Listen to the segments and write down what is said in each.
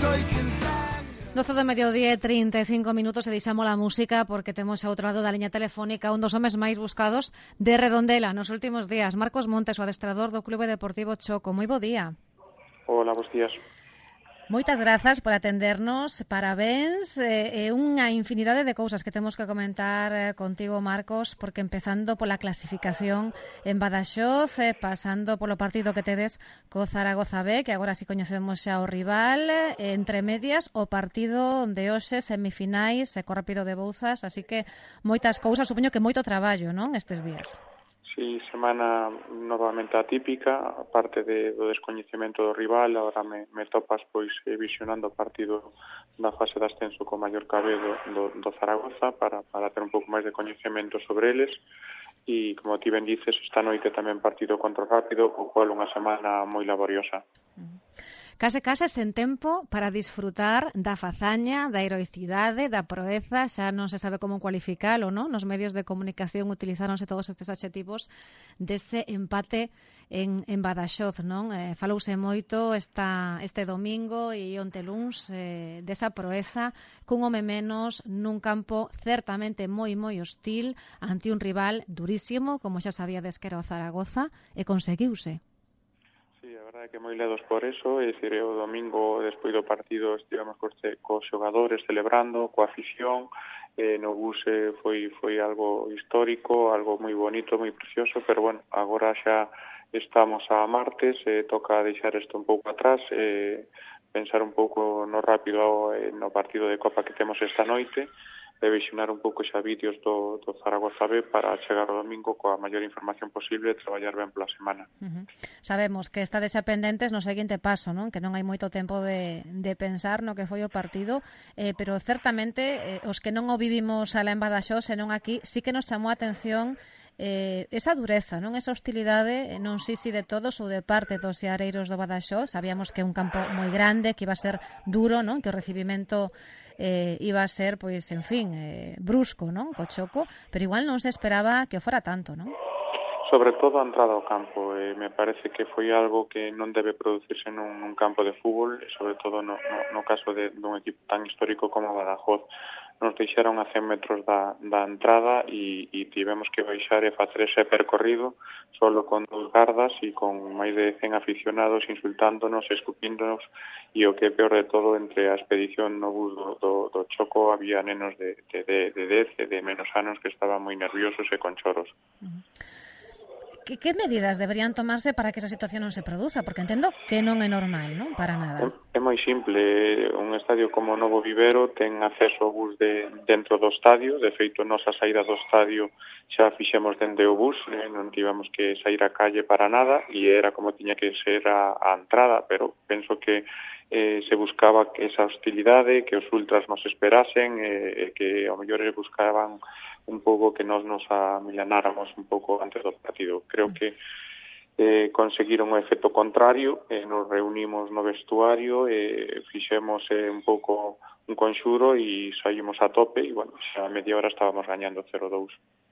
12 do mediodía e 35 minutos e deixamos a música porque temos ao outro lado da liña telefónica un dos homes máis buscados de Redondela nos últimos días. Marcos Montes, o adestrador do Clube Deportivo Choco. Moi bo día. Hola, bons días. Moitas grazas por atendernos, parabéns e unha infinidade de cousas que temos que comentar contigo, Marcos, porque empezando pola clasificación en Badaxoz, pasando polo partido que tedes co Zaragoza B, que agora si coñecemos xa o rival, entre medias o partido de hoxe, semifinais, co Rápido de Bouzas, así que moitas cousas, supoño que moito traballo, non, estes días. Sí, semana novamente atípica, aparte do descoñecemento do rival, agora me topas pois visionando o partido da fase de ascenso co Mallorca B do Zaragoza para ter un pouco máis de coñecemento sobre eles e, como ti ben dices, esta noite tamén partido contra o Rápido, o cual unha semana moi laboriosa. Case sen tempo para disfrutar da fazaña, da heroicidade, da proeza, xa non se sabe como cualificalo, non? Nos medios de comunicación utilizáronse todos estes adxetivos dese empate en Badaxoz, non? Falouse moito este domingo e onte luns desa proeza cun home menos nun campo certamente moi hostil ante un rival durísimo, como xa sabíades que era o Zaragoza, e conseguiuse. Sí, a verdade é que moi ledos por eso, é dicir, o domingo despois do partido estivemos cos xogadores celebrando, coa afición, no bus foi algo histórico, algo moi bonito, moi precioso, pero bueno, agora xa estamos a martes, toca deixar isto un pouco atrás, pensar un pouco no Rápido, no partido de Copa que temos esta noite, de visionar un pouco xa vídeos do Zaragoza B para chegar o domingo coa maior información posible e traballar ben pola semana. Sabemos que estades pendentes no seguinte paso, non? Que non hai moito tempo de pensar no que foi o partido, pero certamente os que non o vivimos alá en Badaxoz, senón aquí, sí que nos chamou a atención esa dureza, non? Esa hostilidade, non sei se de todos ou de parte dos seareiros do Badaxoz. Sabíamos que é un campo moi grande, que iba a ser duro, non? Que o recibimento iba a ser, pois, en fin, brusco, non? Co Choco, pero igual non se esperaba que o fora tanto, non? Sobre todo a entrada ao campo, me parece que foi algo que non debe producirse nun campo de fútbol, sobre todo no caso dun equipo tan histórico como Badajoz. Nos deixaron a 100 metros da entrada e tivemos que baixar e facer ese percorrido solo con 2 gardas e con máis de 100 aficionados insultándonos, escupíndonos e o que é peor de todo, entre a expedición no bus do Choco había nenos de 10 e de menos anos que estaban moi nerviosos e con choros. Que medidas deberían tomarse para que esa situación non se produza? Porque entendo que non é normal, non? Para nada. É moi simple. Un estadio como o Novo Vivero ten acceso ao bus dentro do estadio. De feito, nosa saída do estadio xa fixemos dende o bus. Non tivemos que sair á calle para nada e era como tiña que ser a entrada, pero penso que se buscaba que esa hostilidade, que os ultras nos esperasen, que ao mellor buscaban un pouco que nos amilanáramos un pouco antes do partido. Creo que conseguiron o efecto contrario, nos reunimos no vestuario, fixemos un pouco un conxuro e saímos a tope e, bueno, xa a media hora estábamos gañando 0-2.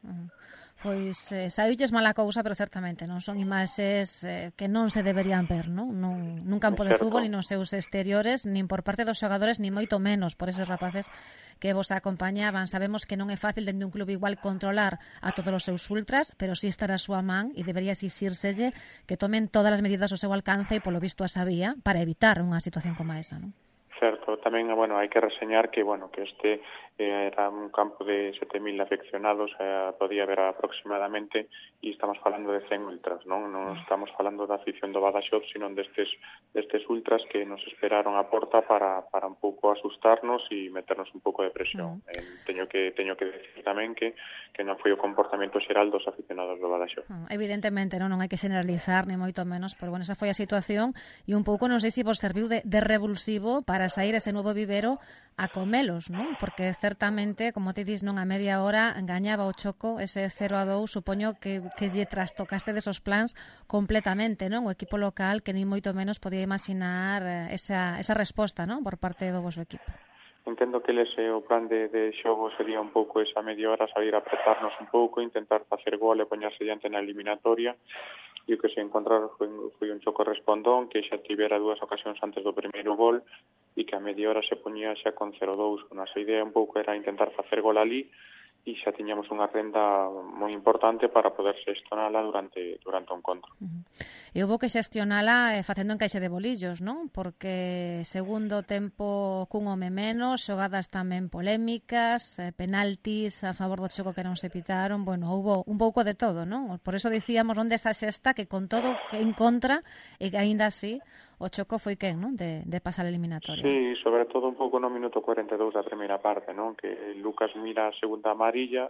Pois saíulles mala cousa, pero certamente non son imaxes que non se deberían ver, non? Nun campo de fútbol e nos seus exteriores, nin por parte dos xogadores, ni moito menos por eses rapaces que vos acompañaban. Sabemos que non é fácil dende un club igual controlar a todos os seus ultras, pero si está na súa man e debería exixírselle que tomen todas as medidas ao seu alcance e polo visto a sabía para evitar unha situación como esa, non? Certo, tamén, bueno, hai que reseñar que, bueno, que este era un campo de 7.000 afeccionados, podía haber aproximadamente, e estamos falando de 100 ultras, non estamos falando da afición do Badaxoz, sino destes ultras que nos esperaron a porta para un pouco asustarnos e meternos un pouco de presión. Teño que decir tamén que non foi o comportamento xeral dos aficionados do Badaxoz. Evidentemente, non hai que generalizar, ni moito menos, pero bueno, esa foi a situación e un pouco, non sei se vos serviu de revulsivo para sair ese Novo Vivero a comelos, non? Porque certamente, como te dis, non a media hora gañaba o Choco ese 0-2, supoño que lle trastocaste desos plans completamente, non? O equipo local que nin moito menos podía imaginar esa resposta, non? Por parte do vosso equipo. Entendo que o plan de xogo sería un pouco esa media hora, salir a apretarnos un pouco, intentar facer gol e poñarse diante na eliminatoria. E o que se encontraron foi un Choco respondón que xa tivera 2 ocasións antes do primeiro gol e que a media hora se poñía xa con 0-2. A nosa idea un pouco era intentar facer gol ali e xa tiñamos unha renda moi importante para poder xestionala durante o encontro. E houve que xestionala facendo encaixe de bolillos, non? Porque segundo tempo cun home menos, xogadas tamén polémicas, penaltis a favor do Choco que non se pitaron, bueno, houve un pouco de todo, non? Por eso dicíamos onde esa sexta que con todo que en contra e que aínda así o Choco foi quen, non? De pasar a eliminatoria. Sí, sobre todo un pouco no minuto 42 da primeira parte, non? Que Lucas mira a segunda amarilla,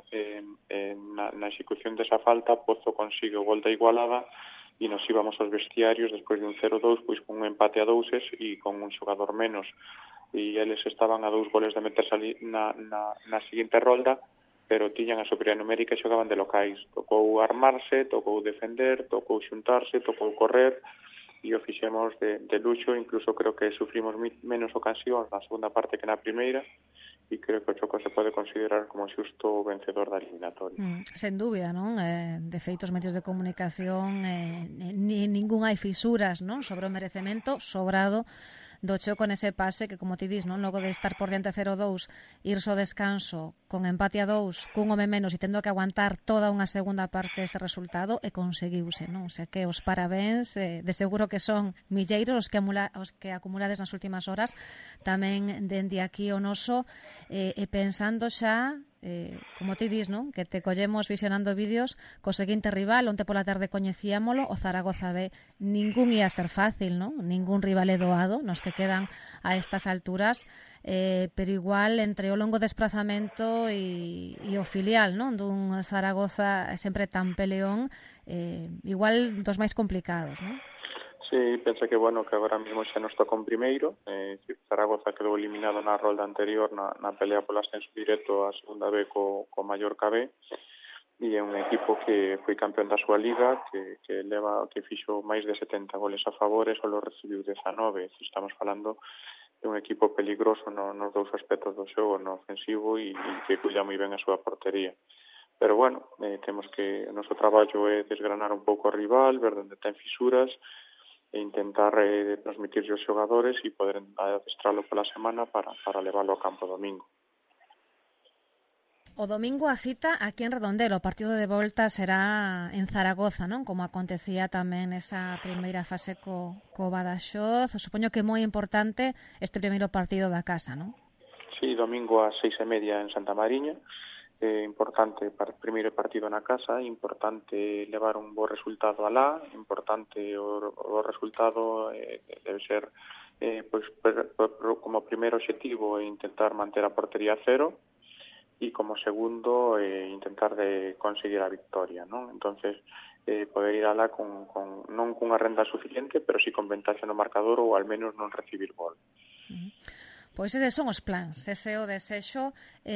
na execución desa falta, Pozo consigue o gol da igualada e nos íbamos aos vestiarios despois de un 0-2, pois con un empate a douses e con un xogador menos. E eles estaban a 2 goles de meterse ali na seguinte rolda, pero tiñan a superioridade numérica e xogaban de locais. Tocou armarse, tocou defender, tocou xuntarse, tocou correr, e o fixemos de luxo, incluso creo que sufrimos menos ocasións na segunda parte que na primeira, e creo que o Choco se pode considerar como xusto vencedor da eliminatoria. Sen dúbida, non? De feito, os medios de comunicación ningún hai fisuras, non? Sobre o merecemento sobrado do Choco nese pase que, como ti dis, non? Logo de estar por diante 0-2, irse ao descanso con empate a 2, cun home menos e tendo que aguantar toda unha segunda parte ese resultado, e conseguiuse, non? O sea que os parabéns, de seguro que son milleiros os que acumulades nas últimas horas, tamén dende aquí o noso, e pensando xa, como ti dis, non? Que te collemos visionando vídeos co seguinte rival, onte pola tarde coñecíamolo, o Zaragoza B. Ningún ia ser fácil, non? Ningún rival é doado, nos que quedan a estas alturas, pero igual entre o longo desplazamento e o filial, non? Dun Zaragoza sempre tan peleón, igual dos máis complicados, non? Sí, pensa que, bueno, que agora mesmo xa nos toca un primeiro. Zaragoza quedou eliminado na rolda anterior na pelea polo ascenso directo a segunda B co Mallorca B, e é un equipo que foi campeón da súa liga, que fixo máis de 70 goles a favor e só recibiu 19. Estamos falando de un equipo peligroso nos dous aspectos do xogo, no ofensivo e que cuida moi ben a súa portería. Pero, bueno, temos que o noso traballo é desgranar un pouco o rival, ver onde ten fisuras, e intentar transmitirlle aos xogadores e poder adestralo pola semana para leválo ao campo domingo. O domingo a cita aquí en Redondelo, o partido de volta será en Zaragoza, non? Como acontecía tamén esa primeira fase co Badaxoz. Supoño que é moi importante este primeiro partido da casa, non? Sí, domingo ás 6:30 en Santa Mariña. Importante para o primeiro partido na casa, importante levar un bo resultado alá, importante o resultado debe ser como primeiro objetivo intentar manter a portería a cero e como segundo intentar de conseguir a victoria, non? Entonces poder ir alá con non cunha renda suficiente, pero sí con ventaxa no marcador ou al menos non recibir gol. Pois eses son os plans, ese é o desexo,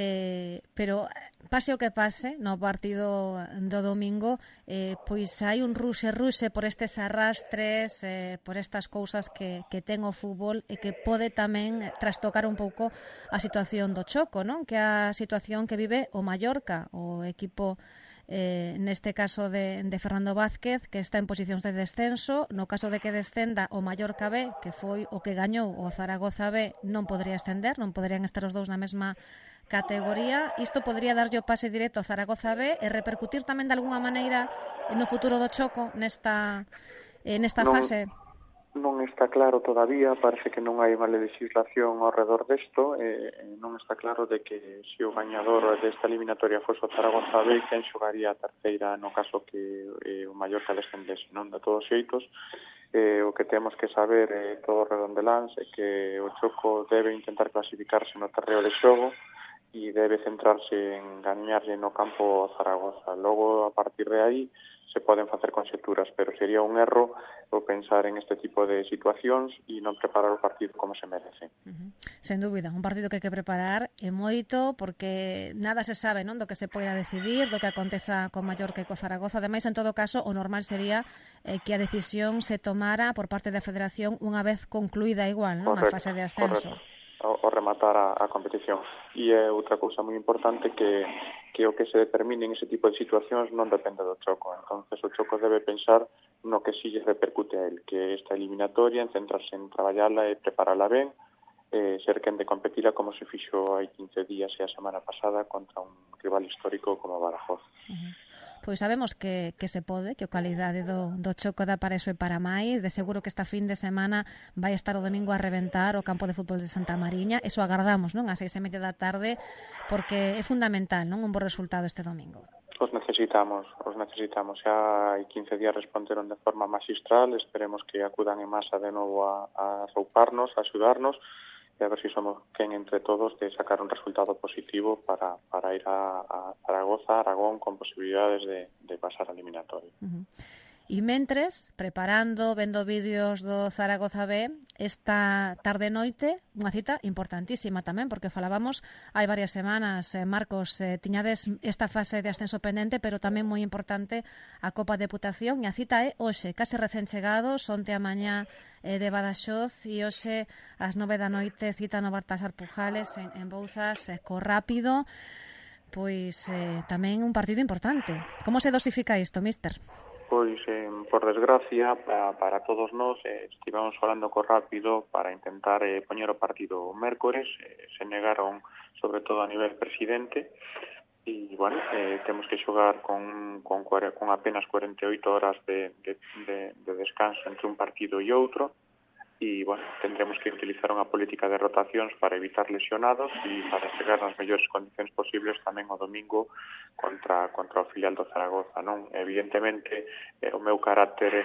pero pase o que pase no partido do domingo, pois hai un ruxe por estes arrastres, por estas cousas que ten o fútbol e que pode tamén trastocar un pouco a situación do Choco, non? Que é a situación que vive o Mallorca, o equipo neste caso de Fernando Vázquez, que está en posicións de descenso. No caso de que descenda o Mallorca B, que foi o que gañou o Zaragoza B, non podría ascender, non poderían estar os dous na mesma categoría. Isto podría darlle o pase directo ao Zaragoza B e repercutir tamén de alguna maneira no futuro do Choco nesta fase. Non está claro todavía, parece que non hai unha legislación ao redor desto, non está claro de que se o gañador desta eliminatoria fose o Zaragoza B, quen xogaría a terceira no caso que o Mallorca descendese, non? De todos os xeitos, o que temos que saber todo redondeláns é que o Choco debe intentar clasificarse no terreo de xogo e debe centrarse en gañarlle no campo ao Zaragoza. Logo, a partir de aí, se poden facer conxecturas, pero sería un erro o pensar en este tipo de situacións e non preparar o partido como se merece. Sen dúbida, un partido que hai que preparar e moito, porque nada se sabe, non, do que se poida decidir, do que aconteza con Mallorca e co Zaragoza. Ademais, en todo caso, o normal sería que a decisión se tomara por parte da Federación unha vez concluída igual, non, a fase de ascenso. O rematar a competición. E é outra cousa moi importante que o que se determine en ese tipo de situacións non depende do Choco. Entonces o Choco debe pensar no que sí lle repercute a él, que esta eliminatoria, en centrarse en traballala e preparala ben, ser quen de competila como se fixo hai 15 días e a semana pasada contra un rival histórico como Badajoz. Pois sabemos que se pode, que a calidade do choco dá para iso e para máis. De seguro que esta fin de semana vai estar o domingo a reventar o campo de fútbol de Santa Mariña. Eso agardamos, non? Ás 6:30 da tarde, porque é fundamental, non? Un bo resultado este domingo. Os necesitamos. Xa hai 15 días responderon de forma magistral. Esperemos que acudan en masa de novo a rouparnos, a axudarnos, e a ver se somos quen entre todos de sacar un resultado positivo para ir a Zaragoza, Aragón, con posibilidades de pasar a eliminatoria. E mentres, preparando, vendo vídeos do Zaragoza B, esta tarde-noite, unha cita importantísima tamén, porque falábamos hai varias semanas, Marcos, tiñades esta fase de ascenso pendente, pero tamén moi importante a Copa Deputación, e a cita é hoxe, case recén chegados, onte a mañá de Badaxoz, e hoxe ás 9 da noite cita no Baltasar Pujales en Bouzas, co Rápido, pois tamén un partido importante. Como se dosifica isto, míster? Pois, por desgracia, para todos nós, estivemos falando co Rápido para intentar poñer o partido o mércores, se negaron, sobre todo a nivel presidente, e, bueno, temos que xogar con apenas 48 horas de descanso entre un partido e outro, e, bueno, tendremos que utilizar unha política de rotacións para evitar lesionados e para chegar nas mellores condicións posibles tamén o domingo contra o filial do Zaragoza, non? Evidentemente, o meu carácter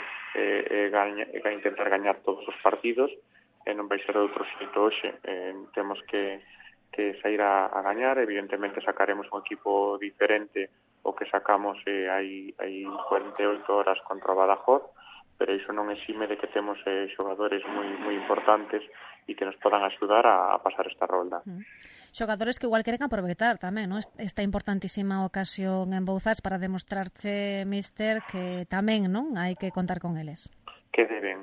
é intentar gañar todos os partidos, e non vai ser outro xeito hoxe. Temos que sair a gañar, evidentemente sacaremos un equipo diferente o que sacamos hai 48 horas contra o Badajoz, pero iso non exime de que temos xogadores moi importantes e que nos podan axudar a pasar esta rolda. Xogadores que igual queren aproveitar tamén, non? Esta importantísima ocasión en Bouzas para demostrarche, míster, que tamén, non, hai que contar con eles. Que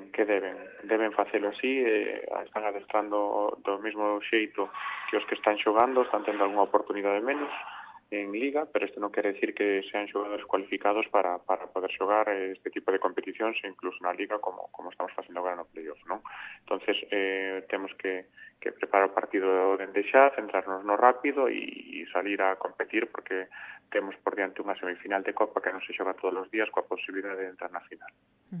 deben facelo así, están adestrando do mesmo xeito que os que están xogando, están tendo algunha oportunidade menos en Liga, pero isto non quere decir que sean xogadores cualificados para poder xogar este tipo de competicións, incluso na Liga, como estamos facendo agora no playoff, non? Entonces, temos que preparar o partido dende xa, centrarnos no Rápido e salir a competir, porque temos por diante unha semifinal de Copa que non se xoga todos os días coa posibilidade de entrar na final.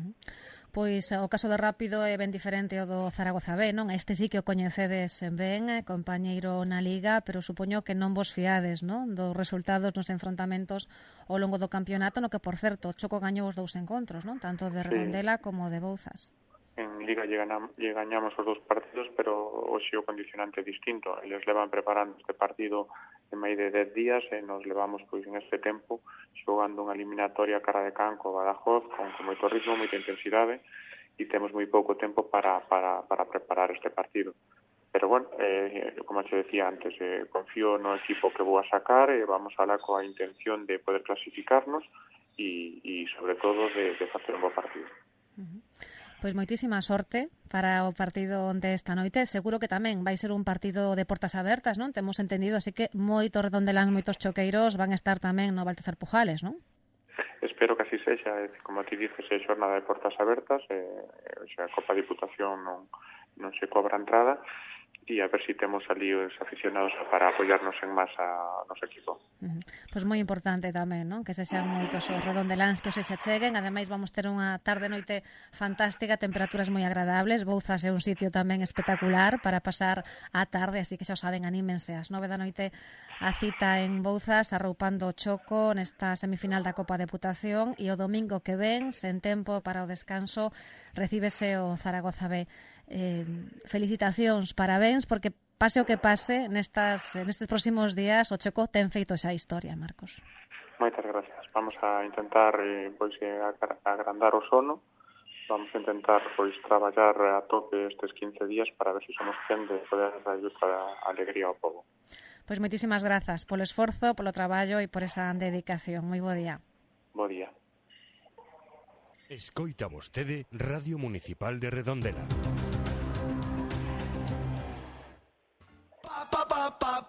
Pois o caso do Rápido é ben diferente ao do Zaragoza B, non? Este sí que o coñecedes ben, compañeiro na Liga, pero supoño que non vos fiades, non? Dos resultados nos enfrontamentos ao longo do campeonato, no que, por certo, o Choco gañou os 2 encontros, non? Tanto de Redondela como de Bouzas. En Liga lle gañamos os 2 partidos, pero hoxe o condicionante é distinto. Eles levan preparando este partido en máis de 10 días e nos levamos pois en este tempo xogando unha eliminatoria cara de can co Badajoz con moito ritmo, moita intensidade, e temos moi pouco tempo para preparar este partido. Pero, bueno, como te decía antes, confío no equipo que vou a sacar e vamos alá coa intención de poder clasificarnos e sobre todo, de facer un bo partido. Pois moitísima sorte para o partido de esta noite. Seguro que tamén vai ser un partido de portas abertas, non? Temos entendido, así que moitos redondeláns, moitos choqueiros van estar tamén no Baltasar Pujales, non? Espero que así sexa, como ti dices, é xornada de portas abertas, a Copa Diputación non se cobra entrada, e a ver se temos ali os aficionados para apoiarnos en masa ao noso equipo. Pois moi importante tamén, non? Que se sean moitos os redondeláns que se cheguen. Ademais, vamos ter unha tarde-noite fantástica, temperaturas moi agradables. Bouzas é un sitio tamén espectacular para pasar a tarde, así que xa o saben, anímense ás 9 da noite a cita en Bouzas, arroupando o Choco nesta semifinal da Copa Deputación, e o domingo que ven, sen tempo para o descanso, recíbese o Zaragoza B. Felicitacións, parabéns, porque pase o que pase nestes próximos días, o Choco ten feito xa historia, Marcos. Moitas gracias. Vamos a intentar agrandar o sono, vamos a intentar traballar a tope estes 15 días para ver se somos quen de poder dar a alegría ao povo. Pois moitísimas grazas polo esforzo, polo traballo e por esa dedicación. Moi bo día. Bo día. Escoita vostede Radio Municipal de Redondela.